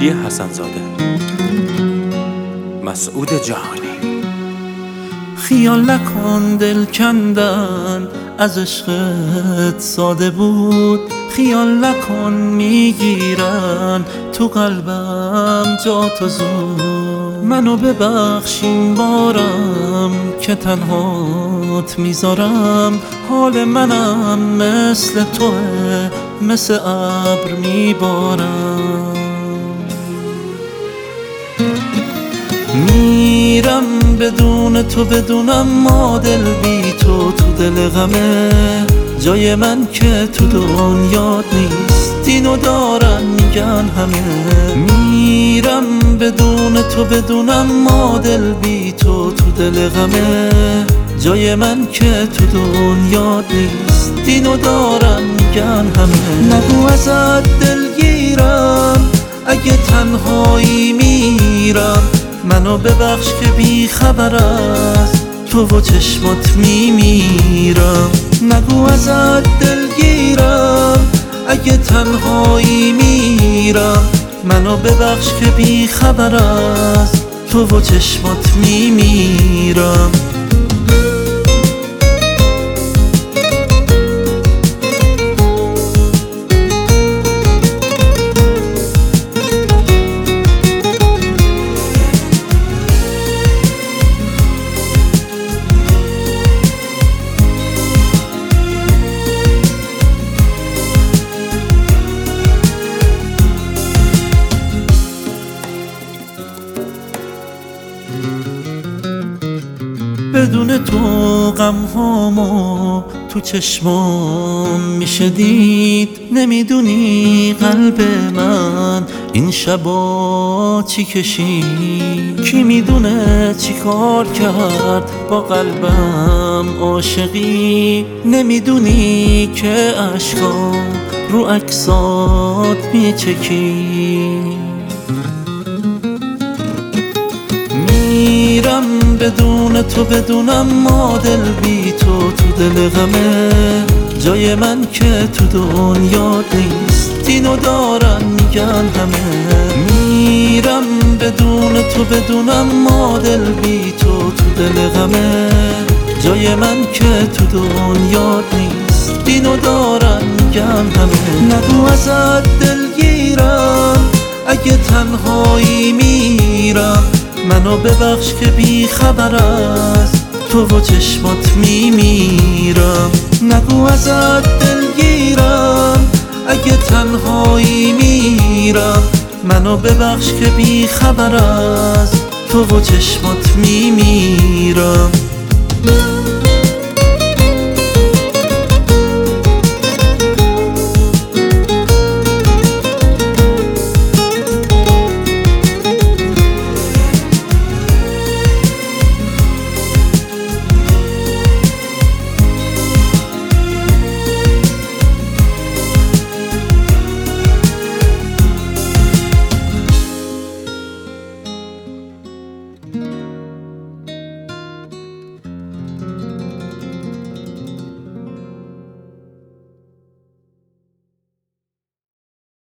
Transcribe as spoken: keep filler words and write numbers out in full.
مهدی حسن‌زاده، مسعود جهانی. خیال نکن دل کندن از عشقت ساده بود، خیال نکن میگیرن تو قلبم جا تو زود. منو ببخش این بارم که تنهات میذارم، حال منم مثل توه، مثل ابر میبارم. میرم بدون تو بدونم ما دل بی تو تو دل غمه، جای من که تو دنیات نیست اینو دارن میگن همه. میرم بدون تو بدونم ما دل بی تو تو دل غمه، جای من که تو دنیات نیست اینو دارن میگن همه. نگو ازت دلگیرم اگه تنهایی میرم، منو ببخش که بی خبر از تو و چشمات میمیرم. نگو ازت دلگیرم اگه تنهایی میرم، منو ببخش که بی خبر از تو و چشمات میمیرم. بدون تو غم هامو تو چشمام میشه دید. نمیدونی قلب من این شبا چی کشید، کی میدونه چی کار کرد با قلبم عاشقی. نمیدونی که اشکام رو عکسات میچکی. میرم بدون تو بدونم ما دل بی تو تو دل غمه، جای من که تو دنیات نیست اینو دارن میگن همه. میرم بدون تو بدونم ما دل بی تو تو دل غمه، جای من که تو دنیات نیست اینو دارن میگن همه. نگو ازت دلگیرم اگه تنهایی میرم، منو ببخش که بی خبر از تو و چشمات میمیرم. نگو ازت دلگیرم اگه تنهایی میرم، منو ببخش که بی خبر از تو و چشمات میمیرم.